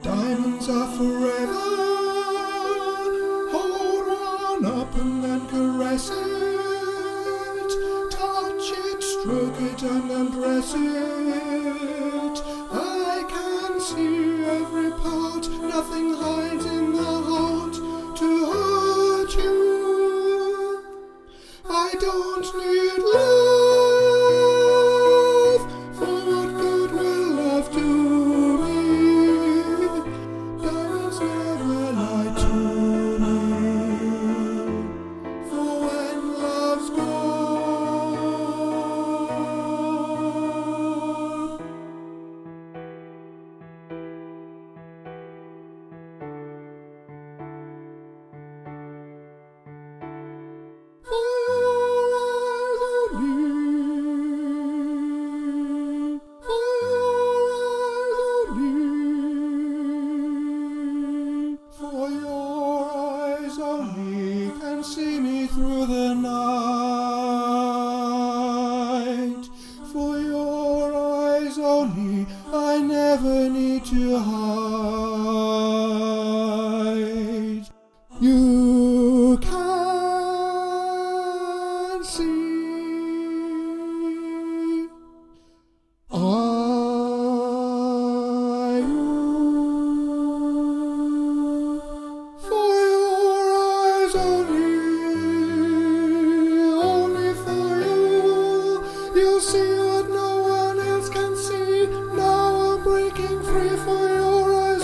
Diamonds are forever. Hold one up and then caress it. Touch it, stroke it and undress it. I can see every part, nothing hides in the heart to hurt you. I don't need love, for what good will love do me? Diamonds never lie to me, for when love's gone. For your eyes only can see me through the night. For your eyes only I never need to hide. You can see only for you. You'll see what no one else can see. Now I'm breaking free for your eyes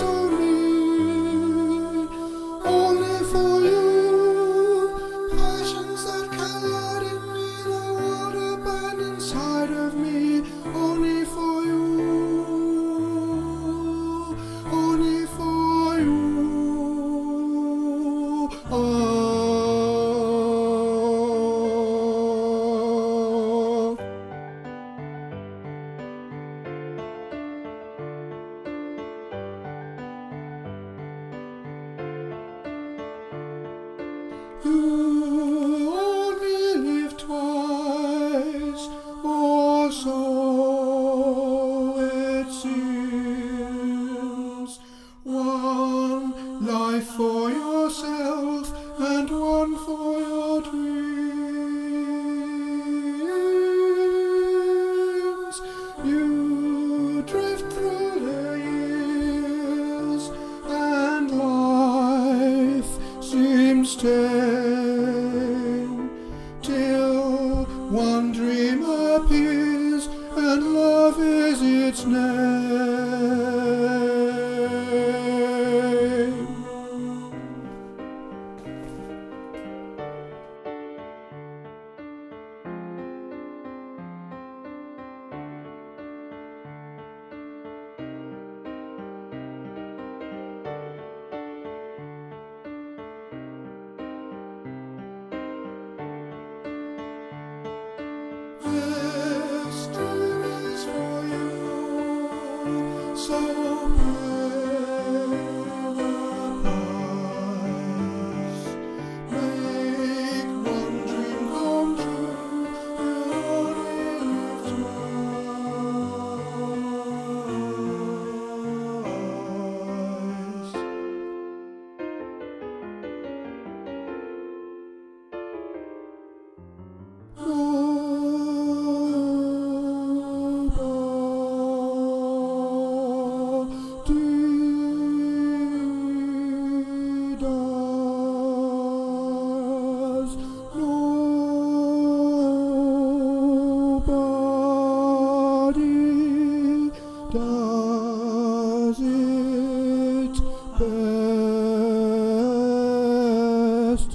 only for you. Passions that can light in me, the world abandoned inside of me, only for you, only for you. You only live twice, or so it seems. One life for yourself and one for your dreams. You drift through the years and life seems tame, till one dream appears and love is its name. This dream is for you, so pray the price. Make one dream come true, you only live twice. Nobody does it best.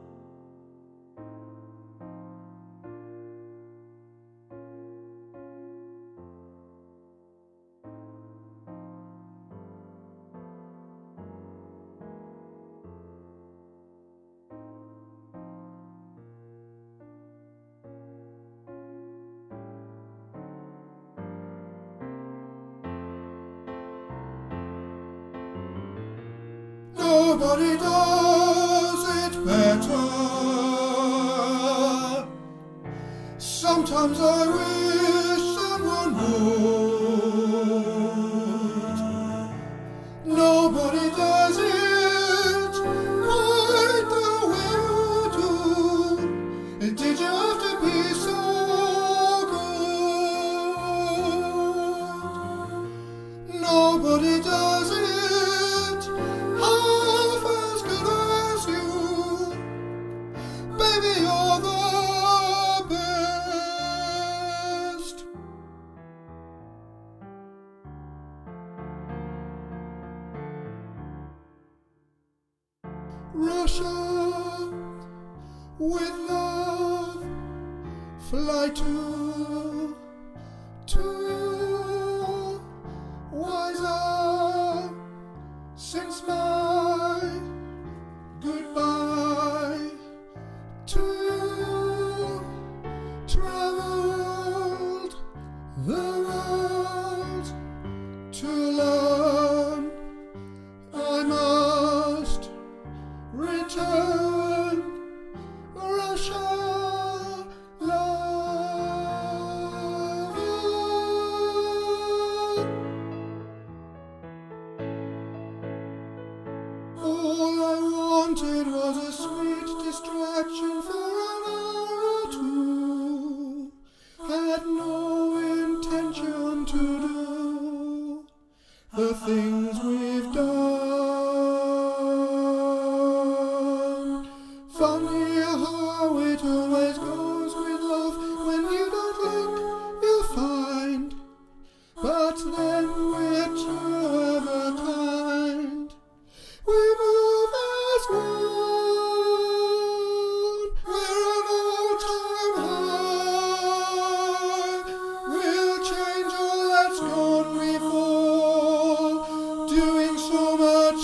Nobody does it better. Sometimes I wish someone would. No Russia, with love, fly to wiser since my goodbye to traveled the world to learn. I must return Russia love. All I wanted was a sweet distraction for an hour or two. Had no intention to do the things we've done. Funny how it always goes with love. When you don't think you'll find, but then we're two of a kind. We move as one. We're an all-time high. We'll change all that's gone before, doing so much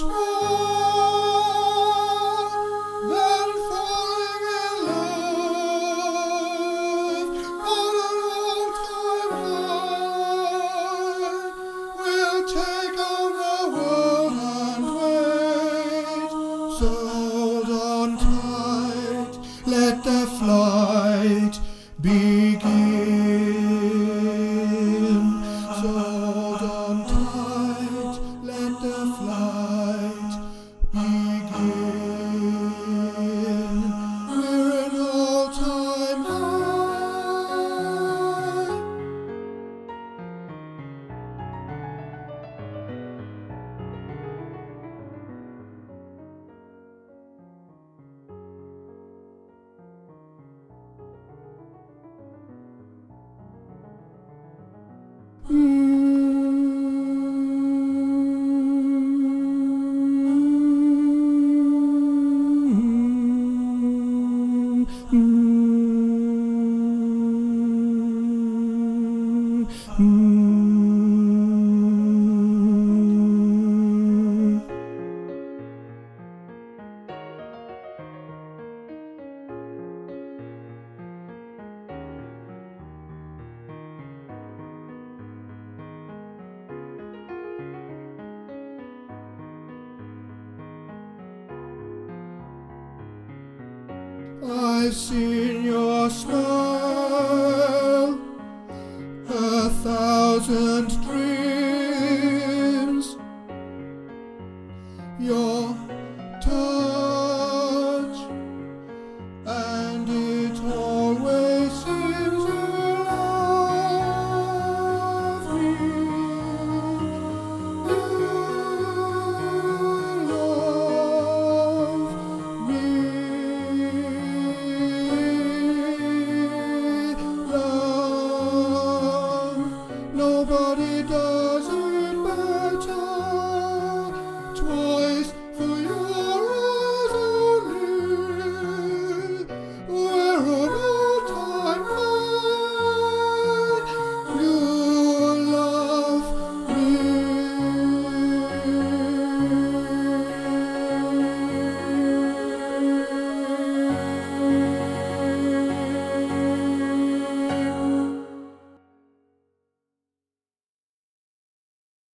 more than falling in love. On an all-time high, we'll take on the world and wait. So hold on tight, let the flight begin. So hold on tight, let the flight begin. We're an all-time high. I've seen your smile, 1,000 dreams, your touch.